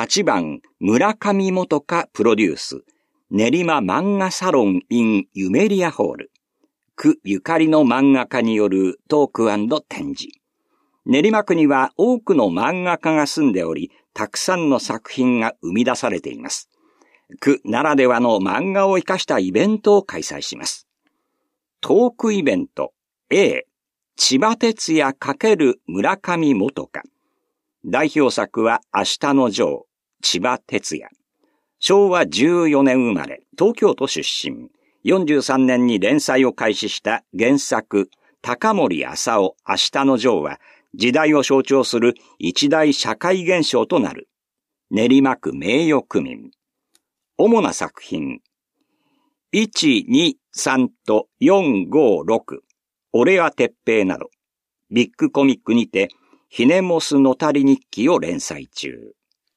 8番、村上元香プロデュース、練馬漫画サロン in ユメリアホール。区ゆかりの漫画家によるトーク&展示。練馬区には多くの漫画家が住んでおり、たくさんの作品が生み出されています。区ならではの漫画を生かしたイベントを開催します。トークイベント A、千葉哲也×村上元香。代表作は明日のジョー、千葉哲也。昭和14年生まれ、東京都出身。43年に連載を開始した原作、高森浅夫、明日のジョーは、時代を象徴する一大社会現象となる。練馬区名誉区民。主な作品。1、2、3と4、5、6。俺は鉄平など。ビッグコミックにて、ひねもすのたり日記を連載中。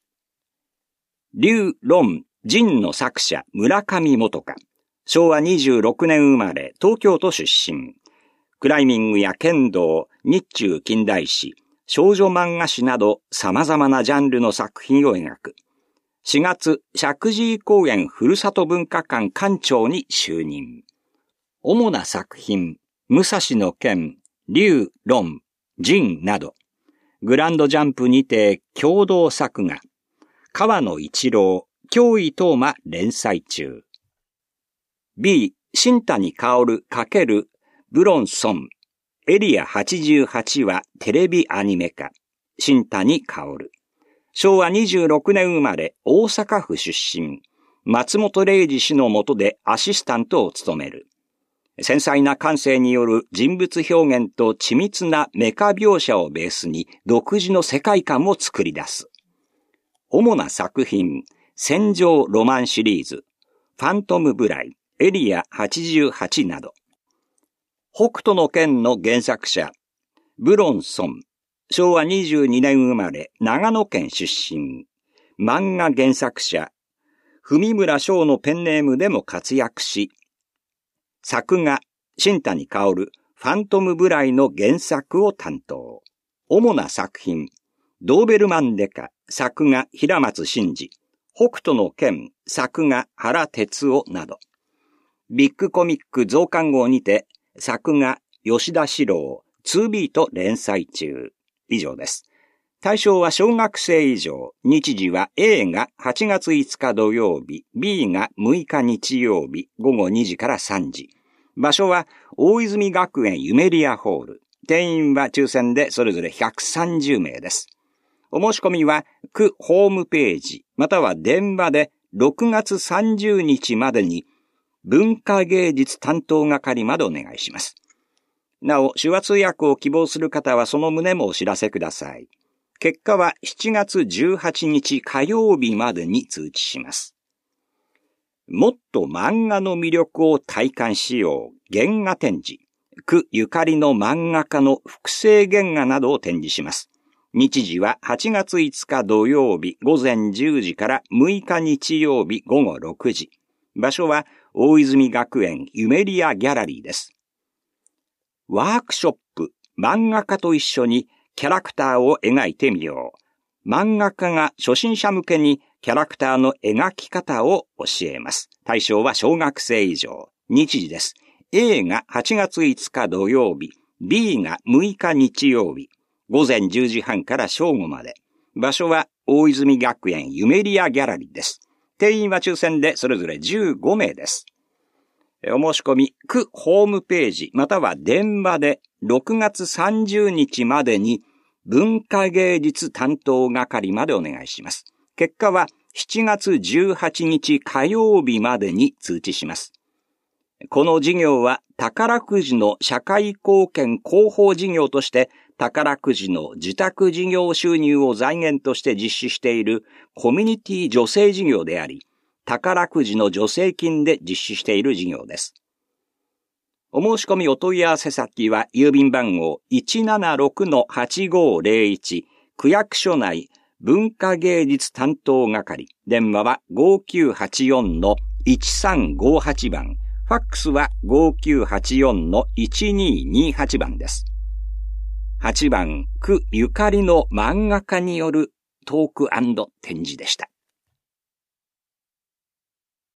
劉論仁の作者村上元香。昭和26年生まれ、東京都出身。クライミングや剣道、日中近代史、少女漫画誌など様々なジャンルの作品を描く。4月、石神井公園ふるさと文化館館長に就任。主な作品、武蔵の剣、劉論仁など。グランドジャンプにて共同作画。川野一郎、京井東馬連載中。B、新谷薫×ブロンソン。エリア88はテレビアニメ化。新谷薫。昭和26年生まれ、大阪府出身。松本零士氏の下でアシスタントを務める。繊細な感性による人物表現と緻密なメカ描写をベースに独自の世界観を作り出す。主な作品、戦場ロマンシリーズ、ファントムブライ、エリア88など。北斗の拳の原作者、ブロンソン、昭和22年生まれ、長野県出身。漫画原作者、文村翔のペンネームでも活躍し、作画、新谷薫、ファントムブライの原作を担当。主な作品、ドーベルマンデカ、作画、平松真二、北斗の拳、作画、原哲夫など。ビッグコミック増刊号にて、作画、吉田史郎、2B と連載中。以上です。対象は小学生以上。日時は A が8月5日土曜日、B が6日日曜日、午後2時から3時。場所は大泉学園ユメリアホール。定員は抽選でそれぞれ130名です。お申し込みは区ホームページ、または電話で6月30日までに文化芸術担当係までお願いします。なお、手話通訳を希望する方はその旨もお知らせください。結果は7月18日火曜日までに通知します。もっと漫画の魅力を体感しよう原画展示。区ゆかりの漫画家の複製原画などを展示します。日時は8月5日土曜日午前10時から6日日曜日午後6時。場所は大泉学園ユメリアギャラリーです。ワークショップ、漫画家と一緒にキャラクターを描いてみよう。漫画家が初心者向けにキャラクターの描き方を教えます。対象は小学生以上。日時です。A が8月5日土曜日、B が6日日曜日。午前10時半から正午まで。場所は大泉学園ユメリアギャラリーです。定員は抽選でそれぞれ15名です。お申し込み、区ホームページまたは電話で6月30日までに文化芸術担当係までお願いします。結果は7月18日火曜日までに通知します。この事業は宝くじの社会貢献広報事業として宝くじの受託事業収入を財源として実施しているコミュニティ助成事業であり、宝くじの助成金で実施している事業です。お申し込みお問い合わせ先は郵便番号 176-8501 区役所内文化芸術担当係。電話は 5984-1358 番。ファックスは 5984-1228 番です。8番、区ゆかりの漫画家によるトーク&展示でした。